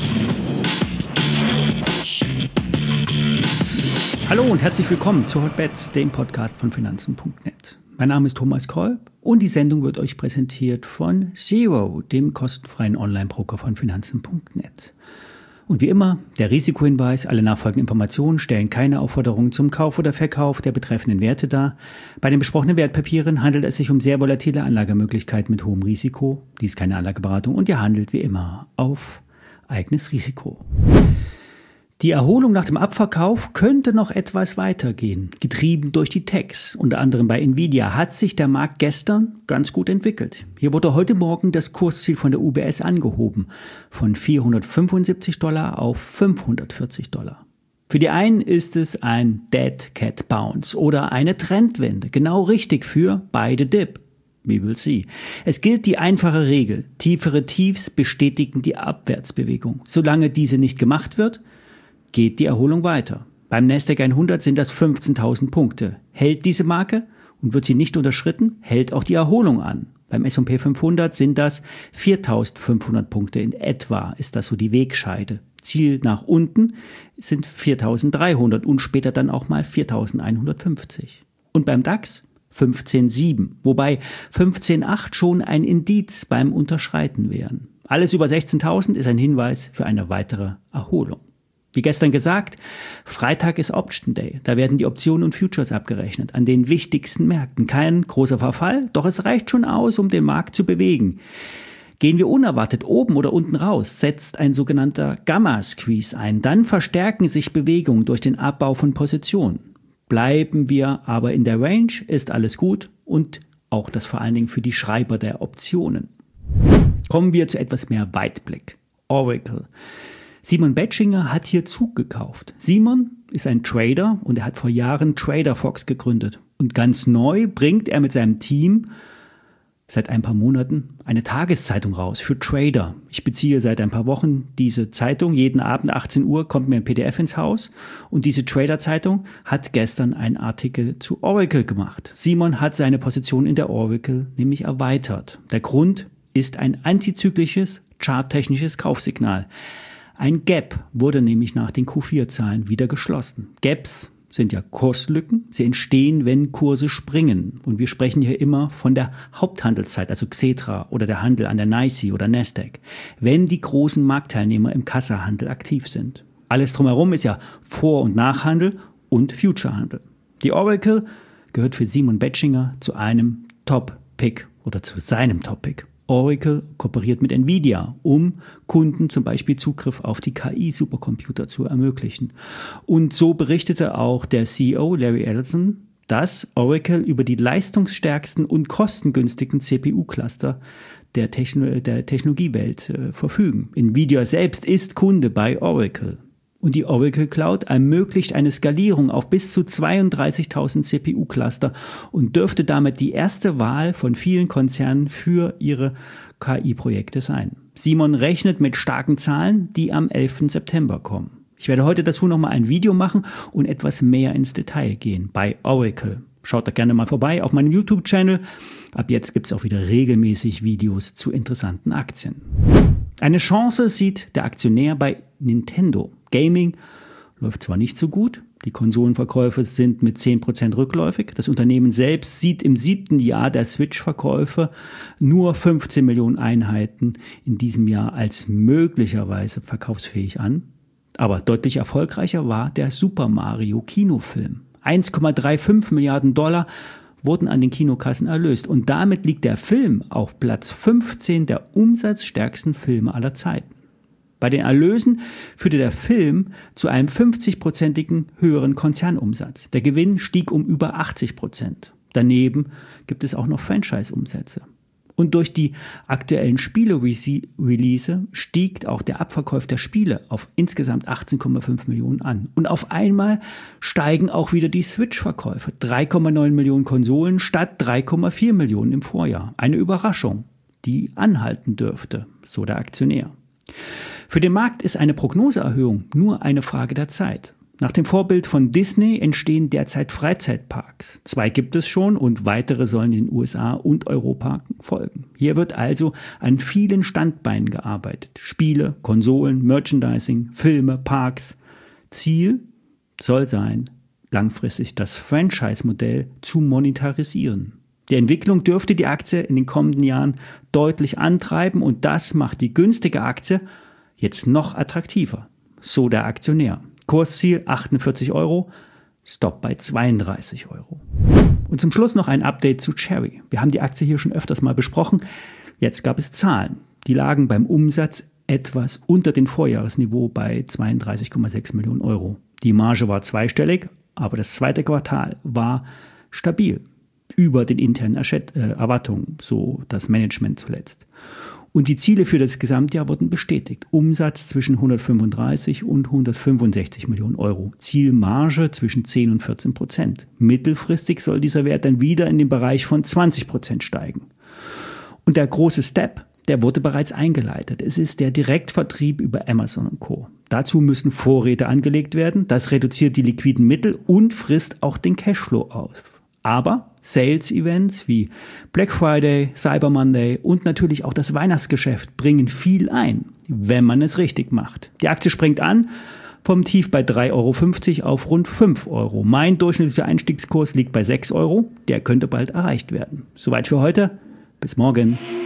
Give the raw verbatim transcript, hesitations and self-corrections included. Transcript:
Hallo und herzlich willkommen zu Hotbets, dem Podcast von Finanzen punkt net. Mein Name ist Thomas Kolb und die Sendung wird euch präsentiert von Zero, dem kostenfreien Online-Broker von Finanzen punkt net. Und wie immer, der Risikohinweis, alle nachfolgenden Informationen stellen keine Aufforderungen zum Kauf oder Verkauf der betreffenden Werte dar. Bei den besprochenen Wertpapieren handelt es sich um sehr volatile Anlagemöglichkeiten mit hohem Risiko. Dies ist keine Anlageberatung und ihr handelt wie immer auf eigenes Risiko. Die Erholung nach dem Abverkauf könnte noch etwas weitergehen. Getrieben durch die Techs, unter anderem bei Nvidia, hat sich der Markt gestern ganz gut entwickelt. Hier wurde heute Morgen das Kursziel von der U B S angehoben, von vierhundertfünfundsiebzig Dollar auf fünfhundertvierzig Dollar. Für die einen ist es ein Dead Cat Bounce oder eine Trendwende, genau richtig für beide Dip. We will see. Es gilt die einfache Regel, tiefere Tiefs bestätigen die Abwärtsbewegung. Solange diese nicht gemacht wird, geht die Erholung weiter. Beim Nasdaq hundert sind das fünfzehntausend Punkte. Hält diese Marke und wird sie nicht unterschritten, hält auch die Erholung an. Beim S und P fünfhundert sind das viertausendfünfhundert Punkte in etwa, ist das so die Wegscheide. Ziel nach unten sind viertausenddreihundert und später dann auch mal viertausendeinhundertfünfzig. Und beim DAX fünfzehn Komma sieben, wobei fünfzehn Komma acht schon ein Indiz beim Unterschreiten wären. Alles über sechzehntausend ist ein Hinweis für eine weitere Erholung. Wie gestern gesagt, Freitag ist Option Day. Da werden die Optionen und Futures abgerechnet an den wichtigsten Märkten. Kein großer Verfall, doch es reicht schon aus, um den Markt zu bewegen. Gehen wir unerwartet oben oder unten raus, setzt ein sogenannter Gamma-Squeeze ein. Dann verstärken sich Bewegungen durch den Abbau von Positionen. Bleiben wir aber in der Range, ist alles gut und auch das vor allen Dingen für die Schreiber der Optionen. Kommen wir zu etwas mehr Weitblick. Oracle. Simon Betschinger hat hier Zug gekauft. Simon ist ein Trader und er hat vor Jahren TraderFox gegründet. Und ganz neu bringt er mit seinem Team seit ein paar Monaten eine Tageszeitung raus für Trader. Ich beziehe seit ein paar Wochen diese Zeitung. Jeden Abend achtzehn Uhr kommt mir ein P D F ins Haus. Und diese Trader-Zeitung hat gestern einen Artikel zu Oracle gemacht. Simon hat seine Position in der Oracle nämlich erweitert. Der Grund ist ein antizyklisches, charttechnisches Kaufsignal. Ein Gap wurde nämlich nach den Q vier Zahlen wieder geschlossen. Gaps sind ja Kurslücken. Sie entstehen, wenn Kurse springen. Und wir sprechen hier immer von der Haupthandelszeit, also Xetra oder der Handel an der NYSE oder Nasdaq, wenn die großen Marktteilnehmer im Kassahandel aktiv sind. Alles drumherum ist ja Vor- und Nachhandel und Futurehandel. Die Oracle gehört für Simon Betschinger zu einem Top-Pick oder zu seinem Top-Pick. Oracle kooperiert mit Nvidia, um Kunden zum Beispiel Zugriff auf die K I-Supercomputer zu ermöglichen. Und so berichtete auch der C E O Larry Ellison, dass Oracle über die leistungsstärksten und kostengünstigen C P U-Cluster der, Techno- der Technologiewelt äh, verfügen. Nvidia selbst ist Kunde bei Oracle. Und die Oracle Cloud ermöglicht eine Skalierung auf bis zu zweiunddreißigtausend C P U-Cluster und dürfte damit die erste Wahl von vielen Konzernen für ihre K I-Projekte sein. Simon rechnet mit starken Zahlen, die am elften September kommen. Ich werde heute dazu nochmal ein Video machen und etwas mehr ins Detail gehen bei Oracle. Schaut da gerne mal vorbei auf meinem YouTube-Channel. Ab jetzt gibt es auch wieder regelmäßig Videos zu interessanten Aktien. Eine Chance sieht der Aktionär bei Nintendo. Gaming läuft zwar nicht so gut, die Konsolenverkäufe sind mit zehn Prozent rückläufig. Das Unternehmen selbst sieht im siebten Jahr der Switch-Verkäufe nur fünfzehn Millionen Einheiten in diesem Jahr als möglicherweise verkaufsfähig an. Aber deutlich erfolgreicher war der Super Mario Kinofilm. eins Komma fünfunddreißig Milliarden Dollar wurden an den Kinokassen erlöst und damit liegt der Film auf Platz fünfzehn der umsatzstärksten Filme aller Zeiten. Bei den Erlösen führte der Film zu einem fünfzig-prozentigen höheren Konzernumsatz. Der Gewinn stieg um über achtzig Prozent. Daneben gibt es auch noch Franchise-Umsätze. Und durch die aktuellen Spiele-Release stieg auch der Abverkauf der Spiele auf insgesamt achtzehn Komma fünf Millionen an. Und auf einmal steigen auch wieder die Switch-Verkäufe. drei Komma neun Millionen Konsolen statt drei Komma vier Millionen im Vorjahr. Eine Überraschung, die anhalten dürfte, so der Aktionär. Für den Markt ist eine Prognoseerhöhung nur eine Frage der Zeit. Nach dem Vorbild von Disney entstehen derzeit Freizeitparks. Zwei gibt es schon und weitere sollen in den U S A und Europa folgen. Hier wird also an vielen Standbeinen gearbeitet. Spiele, Konsolen, Merchandising, Filme, Parks. Ziel soll sein, langfristig das Franchise-Modell zu monetarisieren. Die Entwicklung dürfte die Aktie in den kommenden Jahren deutlich antreiben und das macht die günstige Aktie jetzt noch attraktiver. So der Aktionär. Kursziel achtundvierzig Euro, Stop bei zweiunddreißig Euro. Und zum Schluss noch ein Update zu Chery. Wir haben die Aktie hier schon öfters mal besprochen. Jetzt gab es Zahlen. Die lagen beim Umsatz etwas unter dem Vorjahresniveau bei zweiunddreißig Komma sechs Millionen Euro. Die Marge war zweistellig, aber das zweite Quartal war stabil. Über den internen Erwartungen, so das Management zuletzt. Und die Ziele für das Gesamtjahr wurden bestätigt. Umsatz zwischen hundertfünfunddreißig und hundertfünfundsechzig Millionen Euro. Zielmarge zwischen zehn und vierzehn Prozent. Mittelfristig soll dieser Wert dann wieder in den Bereich von zwanzig Prozent steigen. Und der große Step, der wurde bereits eingeleitet. Es ist der Direktvertrieb über Amazon und Co. Dazu müssen Vorräte angelegt werden. Das reduziert die liquiden Mittel und frisst auch den Cashflow auf. Aber Sales-Events wie Black Friday, Cyber Monday und natürlich auch das Weihnachtsgeschäft bringen viel ein, wenn man es richtig macht. Die Aktie springt an, vom Tief bei drei Euro fünfzig auf rund fünf Euro. Mein durchschnittlicher Einstiegskurs liegt bei sechs Euro, der könnte bald erreicht werden. Soweit für heute, bis morgen.